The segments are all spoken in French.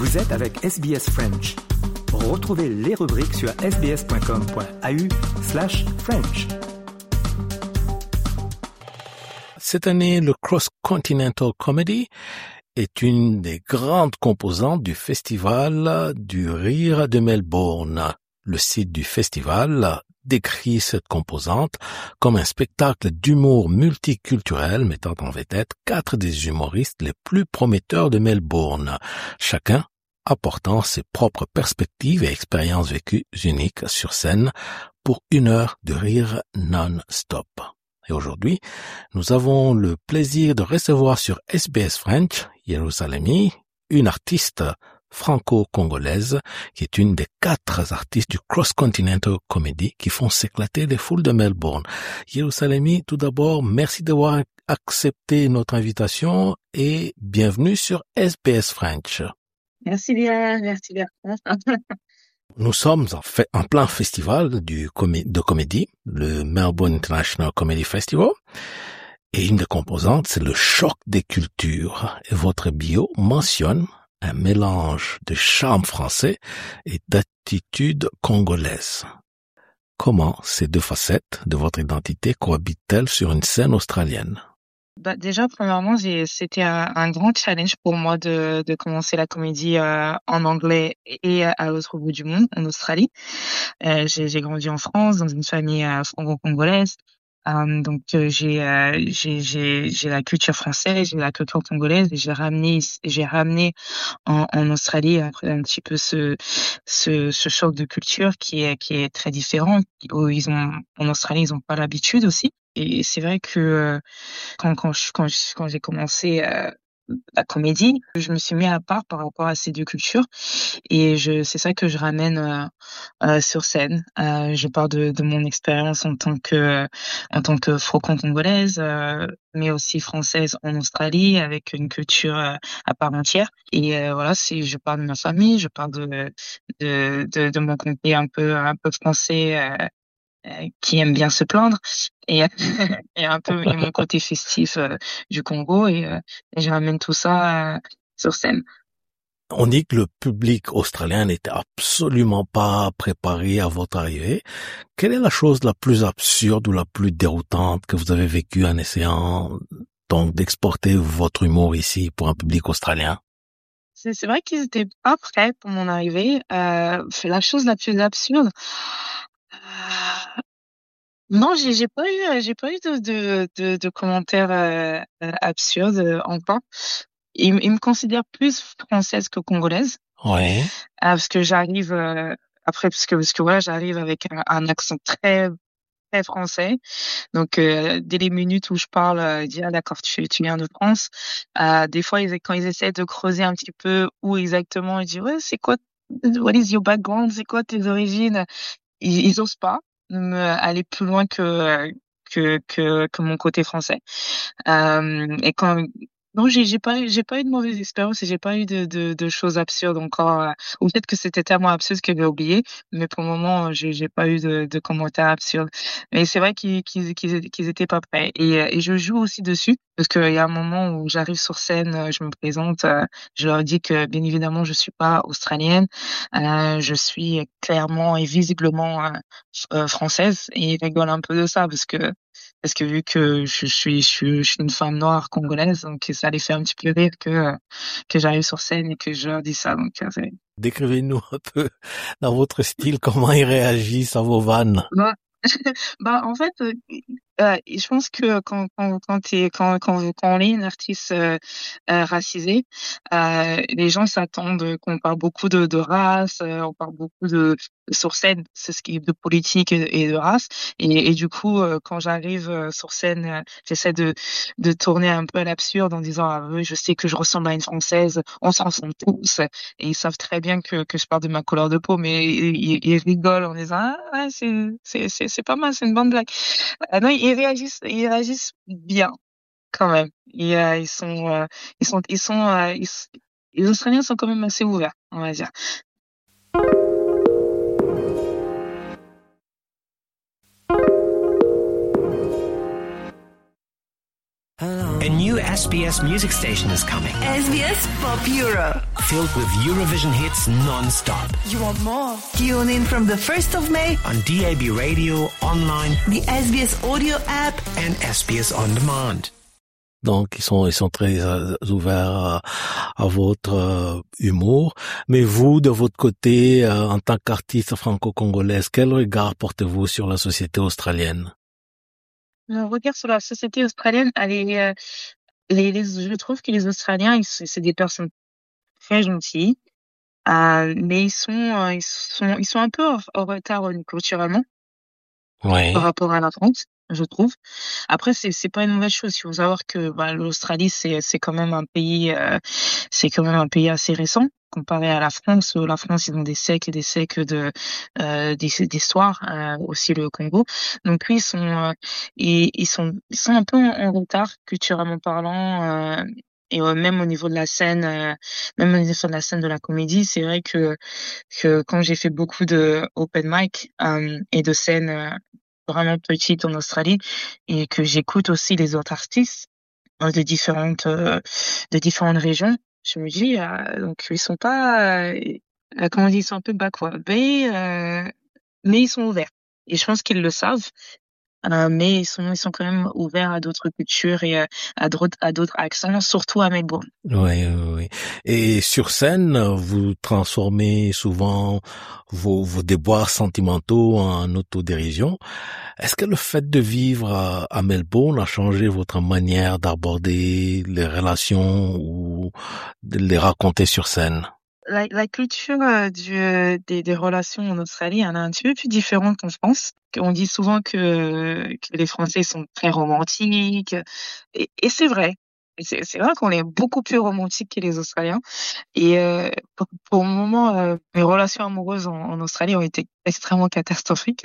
Vous êtes avec SBS French. Retrouvez les rubriques sur sbs.com.au/French. Cette année, le Cross Continental Comedy est une des grandes composantes du Festival du Rire de Melbourne. Le site du festival décrit cette composante comme un spectacle d'humour multiculturel mettant en vedette 4 des humoristes les plus prometteurs de Melbourne, chacun apportant ses propres perspectives et expériences vécues uniques sur scène pour 1 heure de rire non-stop. Et aujourd'hui, nous avons le plaisir de recevoir sur SBS French, Yerusalemi, une artiste franco-congolaise qui est une des 4 artistes du Cross Continental Comedy qui font s'éclater les foules de Melbourne. Yerusalemi, tout d'abord, merci d'avoir accepté notre invitation et bienvenue sur SBS French. Merci bien. Nous sommes en plein festival de comédie, le Melbourne International Comedy Festival, et une des composantes, c'est le choc des cultures. Et votre bio mentionne un mélange de charme français et d'attitude congolaise. Comment ces 2 facettes de votre identité cohabitent-elles sur une scène australienne? Déjà, premièrement, c'était un grand challenge pour moi de commencer la comédie en anglais et à l'autre bout du monde, en Australie. J'ai grandi en France, dans une famille franco-congolaise. Donc j'ai la culture française, j'ai la culture congolaise et j'ai ramené en Australie après un petit peu ce choc de culture qui est très différent, où en Australie ils ont pas l'habitude aussi. Et c'est vrai que quand j'ai commencé la comédie, je me suis mis à part par rapport à ces 2 cultures et c'est ça que je ramène sur scène. Je parle de mon expérience en tant que franco-congolaise, mais aussi française en Australie avec une culture à part entière. Et voilà, je parle de ma famille, je parle de mon côté un peu français. Qui aime bien se plaindre et et mon côté festif du Congo et je ramène tout ça sur scène. On dit que le public australien n'était absolument pas préparé à votre arrivée. Quelle est la chose la plus absurde ou la plus déroutante que vous avez vécue en essayant donc d'exporter votre humour ici pour un public australien? C'est vrai qu'ils étaient pas prêts pour mon arrivée. C'est la chose la plus absurde. Non, j'ai pas eu de commentaires absurdes encore. Ils me considèrent plus française que congolaise. Ouais. Parce que j'arrive après parce que voilà, j'arrive avec un accent très très français. Donc dès les minutes où je parle, ils disent ah d'accord, tu viens de France. Des fois quand ils essaient de creuser un petit peu où exactement, ils disent ouais, c'est quoi, what is your background, c'est quoi tes origines? Ils osent pas aller plus loin que mon côté français. Et quand non, j'ai pas eu de mauvaise expérience et j'ai pas eu de choses absurdes encore. Ou peut-être que c'était tellement absurde que j'ai oublié, mais pour le moment, j'ai pas eu de commentaires absurdes. Mais c'est vrai qu'ils étaient pas prêts. Et je joue aussi dessus parce qu'il y a un moment où j'arrive sur scène, je me présente, je leur dis que bien évidemment je suis pas australienne, je suis clairement et visiblement française et ils rigolent un peu de ça parce que vu que je suis une femme noire congolaise, donc ça les fait un petit peu rire que j'arrive sur scène et que je leur dis ça. Donc Décrivez-nous un peu dans votre style comment ils réagissent à vos vannes. En fait, je pense que quand on est une artiste racisée, les gens s'attendent qu'on parle beaucoup de race, on parle beaucoup sur scène, c'est ce qui est de politique et de race. Et du coup, quand j'arrive sur scène, j'essaie de tourner un peu à l'absurde en disant ah oui, je sais que je ressemble à une Française, on s'en sent tous, et ils savent très bien que je parle de ma couleur de peau, mais ils rigolent en disant ah ouais, c'est pas mal, c'est une bonne blague. Non, ils réagissent bien quand même. Les Australiens sont quand même assez ouverts, on va dire. new SBS music station is coming. SBS Pop Euro. Filled with Eurovision hits non-stop. You want more? Tune in from the 1st of May On DAB radio, online, the SBS Audio app. and SBS On Demand. Donc, ils sont très ouverts à votre humour. Mais vous, de votre côté, en tant qu'artiste franco-congolaise, quel regard portez-vous sur la société australienne? Le regard sur la société australienne, je trouve que les Australiens, c'est des personnes très gentilles, mais ils sont un peu en retard culturellement Oui. par rapport à la France, je trouve. Après, c'est pas une mauvaise chose. Il faut savoir que l'Australie, c'est quand même un pays, assez récent comparé à la France. La France, ils ont des siècles et des siècles d'histoire, aussi le Congo. Donc oui, ils sont un peu en retard culturellement parlant. Et même au niveau de la scène, de la comédie, c'est vrai que quand j'ai fait beaucoup de open mic et de scènes vraiment petites en Australie, et que j'écoute aussi les autres artistes de différentes régions, je me dis donc ils sont pas comment on dit, ils sont un peu backward, mais ils sont ouverts, et je pense qu'ils le savent. Mais ils sont quand même ouverts à d'autres cultures et à d'autres accents, surtout à Melbourne. Oui, oui, oui. Et sur scène, vous transformez souvent vos déboires sentimentaux en autodérision. Est-ce que le fait de vivre à Melbourne a changé votre manière d'aborder les relations ou de les raconter sur scène? La culture des relations en Australie, elle est un petit peu plus différente qu'en France. On dit souvent que les Français sont très romantiques, et c'est vrai. C'est vrai qu'on est beaucoup plus romantique que les Australiens. Et pour le moment, mes relations amoureuses en Australie ont été extrêmement catastrophiques.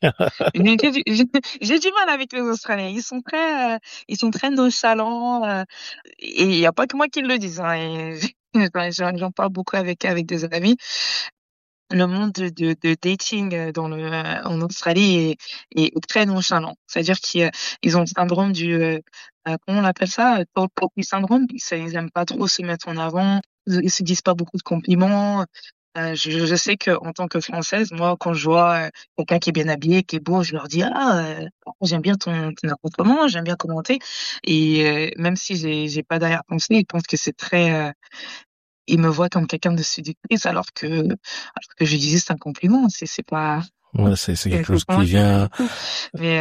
J'ai du mal avec les Australiens. Ils sont très nonchalants, et il y a pas que moi qui le dis, hein. Et j'en parle beaucoup avec des amis. Le monde de dating en Australie est très nonchalant. C'est-à-dire qu'ils ont le syndrome comment on appelle ça? Tall poppy syndrome. Ils aiment pas trop se mettre en avant. Ils se disent pas beaucoup de compliments. Je sais que en tant que Française, moi, quand je vois quelqu'un qui est bien habillé, qui est beau, je leur dis j'aime bien ton accoutrement, j'aime bien commenter. Et même si j'ai pas d'arrière-pensée, ils pensent que c'est très ils me voient comme quelqu'un de séductrice, alors que je disais c'est un compliment. C'est pas Ouais, c'est quelque chose compliment qui vient. mais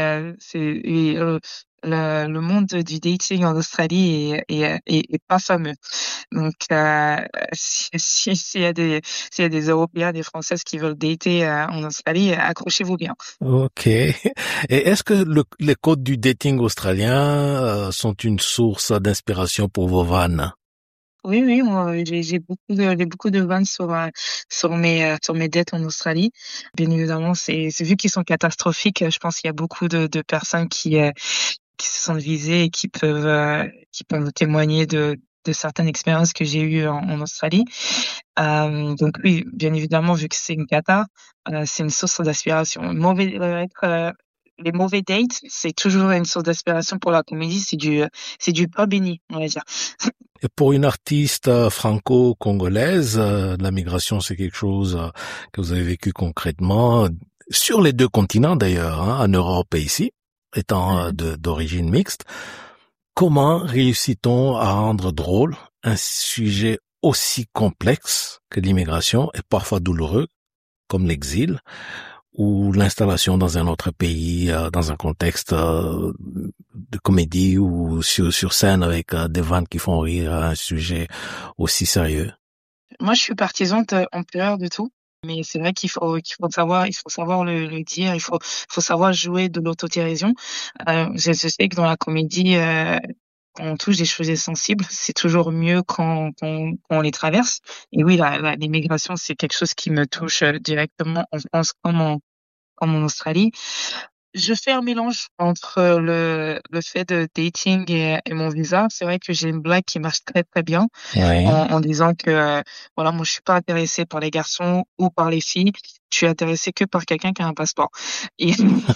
le monde du dating en Australie est pas fameux. Donc s'il y a des Européens, des Françaises qui veulent dater en Australie, accrochez-vous bien. Ok. Et est-ce que les codes du dating australien sont une source d'inspiration pour vos vannes? Oui, moi j'ai beaucoup de vannes sur mes dates en Australie. Bien évidemment, c'est vu qu'ils sont catastrophiques, je pense qu'il y a beaucoup de personnes qui se sentent visées et qui peuvent témoigner de certaines expériences que j'ai eues en Australie. Donc oui, bien évidemment, vu que c'est une cata, c'est une source d'inspiration. Les mauvais dates, c'est toujours une source d'inspiration pour la comédie. C'est du pain béni, on va dire. Et pour une artiste franco-congolaise, la migration, c'est quelque chose que vous avez vécu concrètement sur les deux continents d'ailleurs, hein, en Europe et ici, étant d'origine mixte. Comment réussit-on à rendre drôle un sujet aussi complexe que l'immigration et parfois douloureux, comme l'exil, ou l'installation dans un autre pays, dans un contexte de comédie ou sur scène avec des vannes qui font rire à un sujet aussi sérieux? Moi, je suis partisane en pleurs de tout. Mais c'est vrai qu'il faut savoir le dire, il faut savoir jouer de l'autodérision. Je sais que dans la comédie, quand on touche des choses sensibles, c'est toujours mieux quand on les traverse. Et oui, l'immigration, c'est quelque chose qui me touche directement en France comme en Australie. Je fais un mélange entre le fait de dating et mon visa. C'est vrai que j'ai une blague qui marche très très bien Oui. en disant que voilà, moi je suis pas intéressée par les garçons ou par les filles. Je suis intéressée que par quelqu'un qui a un passeport. Et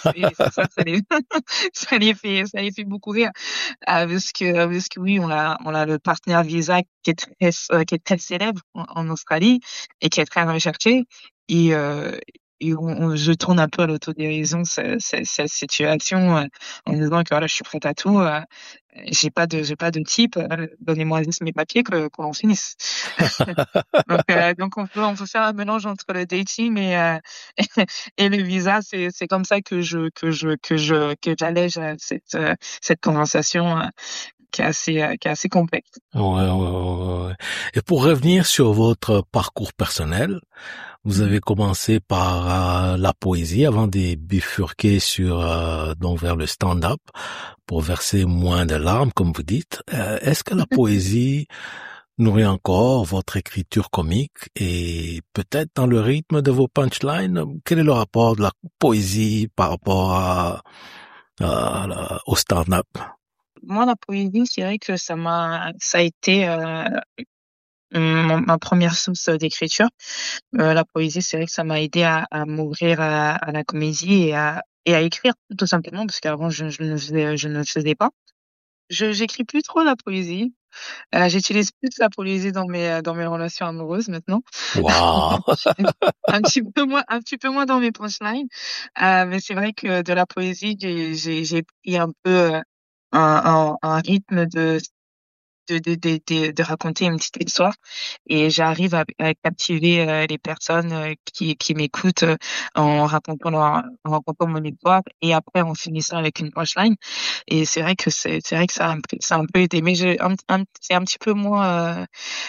ça les fait beaucoup rire parce que oui, on a le partenaire visa qui est très célèbre en Australie et qui est très recherché. Et je tourne un peu à l'autodérision cette situation en disant que voilà, je suis prête à tout. J'ai pas de type. Donnez-moi juste mes papiers qu'on finisse. Donc on peut faire un mélange entre le dating et le visa. C'est comme ça que j'allège cette conversation qui est assez complexe. Ouais. Et pour revenir sur votre parcours personnel, vous avez commencé par la poésie avant de bifurquer donc vers le stand-up pour verser moins de larmes, comme vous dites. Est-ce que la poésie nourrit encore votre écriture comique et peut-être dans le rythme de vos punchlines? Quel est le rapport de la poésie par rapport au stand-up? Moi, la poésie, c'est vrai que ça a été ma première source d'écriture. La poésie, c'est vrai que ça m'a aidé à m'ouvrir à la comédie et à écrire, tout simplement, parce qu'avant, je ne le faisais pas. J'écris plus trop la poésie. J'utilise plus la poésie dans mes relations amoureuses maintenant. Wow. Un petit peu moins dans mes punchlines. Mais c'est vrai que de la poésie, j'ai pris un peu un rythme de raconter une petite histoire et j'arrive à captiver les personnes qui m'écoutent en racontant mon histoire et après en finissant avec une punchline. Et c'est vrai que ça a un peu aidé, mais c'est un petit peu moins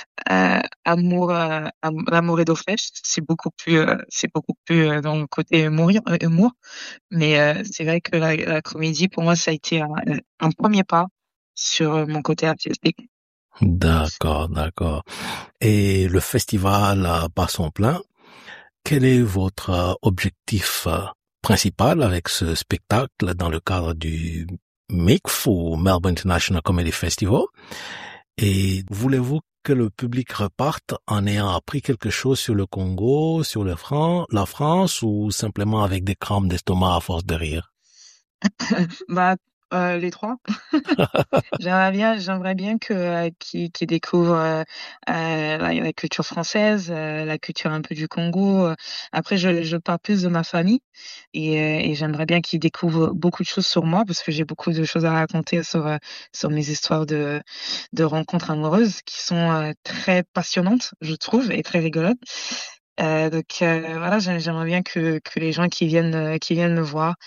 l'amour et d'eau fraîche. C'est beaucoup plus dans le côté humour. Mais c'est vrai que la comédie pour moi ça a été un premier pas sur mon côté artistique. D'accord. Et le festival bat son plein. Quel est votre objectif principal avec ce spectacle dans le cadre du MICF ou Melbourne International Comedy Festival? Et voulez-vous que le public reparte en ayant appris quelque chose sur le Congo, sur la France ou simplement avec des crampes d'estomac à force de rire? Les trois. J'aimerais bien qu'ils découvrent la culture française, la culture un peu du Congo. Après, je parle plus de ma famille et j'aimerais bien qu'ils découvrent beaucoup de choses sur moi parce que j'ai beaucoup de choses à raconter sur mes histoires de rencontres amoureuses qui sont très passionnantes, je trouve, et très rigolotes. Voilà, j'aimerais bien que les gens qui viennent me voir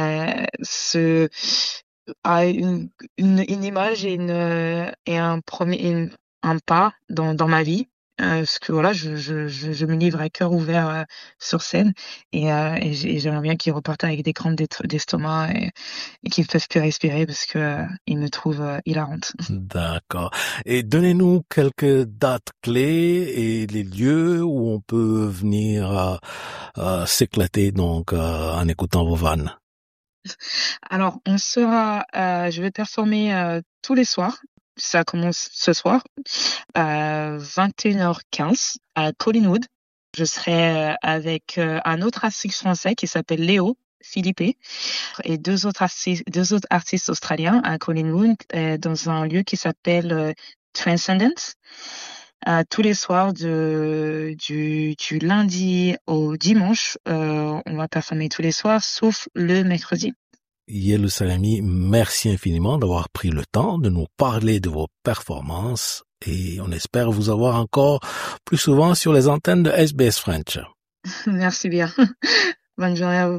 a une image et un pas dans ma vie. Parce que voilà, je me livre à cœur ouvert sur scène et j'aimerais bien qu'ils repartent avec des crampes d'estomac et qu'ils peuvent plus respirer parce que ils me trouvent hilarante. D'accord. Et donnez-nous quelques dates clés et les lieux où on peut venir s'éclater donc en écoutant vos vannes. Alors, je vais performer tous les soirs. Ça commence ce soir à 21h15 à Collingwood. Je serai avec un autre artiste français qui s'appelle Léo Philippe et deux autres artistes australiens à Collingwood dans un lieu qui s'appelle Transcendence. Tous les soirs du lundi au dimanche, on va performer tous les soirs sauf le mercredi. Yellow Salami, merci infiniment d'avoir pris le temps de nous parler de vos performances et on espère vous avoir encore plus souvent sur les antennes de SBS French. Merci bien. Bonne journée à vous.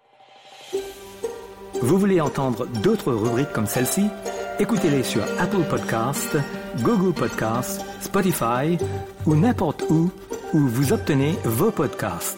Vous voulez entendre d'autres rubriques comme celle-ci? Écoutez-les sur Apple Podcasts, Google Podcasts, Spotify ou n'importe où vous obtenez vos podcasts.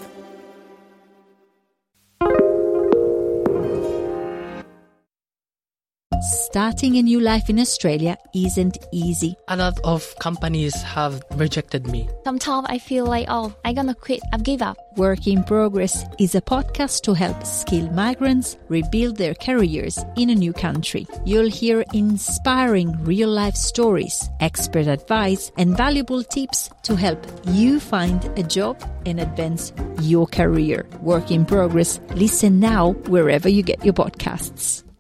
Starting a new life in Australia isn't easy. A lot of companies have rejected me. Sometimes I feel like, I'm gonna quit. I've give up. Work in Progress is a podcast to help skilled migrants rebuild their careers in a new country. You'll hear inspiring real-life stories, expert advice, and valuable tips to help you find a job and advance your career. Work in Progress. Listen now wherever you get your podcasts.